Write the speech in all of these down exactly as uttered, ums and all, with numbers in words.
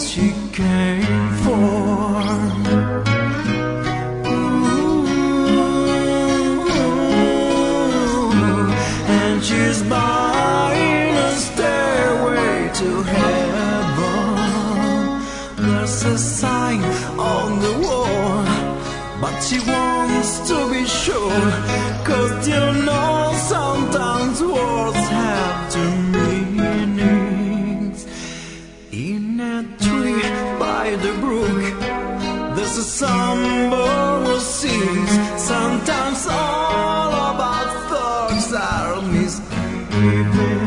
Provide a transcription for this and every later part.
she came for. Ooh, and she's buying a stairway to heaven. There's a sign on the wall, but she wants to be sure, 'cause you know sometimes words have two meanings. In a tree by the brook, there's a somber who sings. Sometimes all about thugs are misgiven.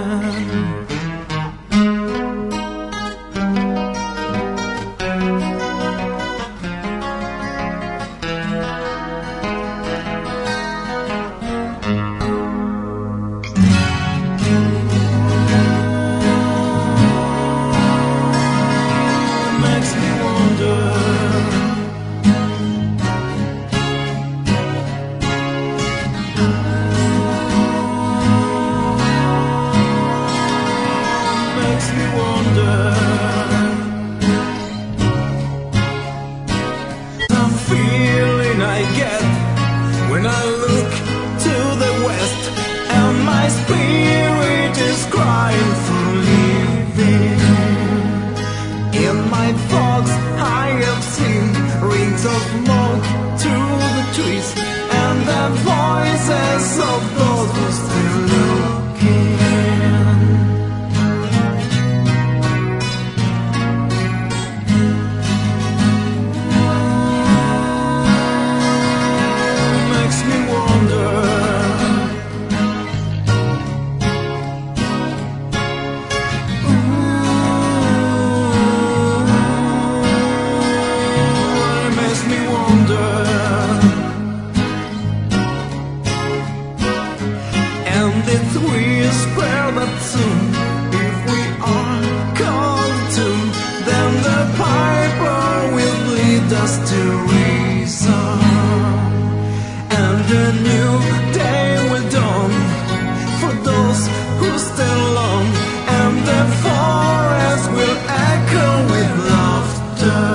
When I look to the west, and my spirit is crying for living. In my thoughts I have seen rings of smoke through the trees, and the voices of those who still looking. It's whisper that soon, if we are called to, then the piper will lead us to reason, and a new day will dawn for those who stand alone, and the forest will echo with laughter.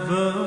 never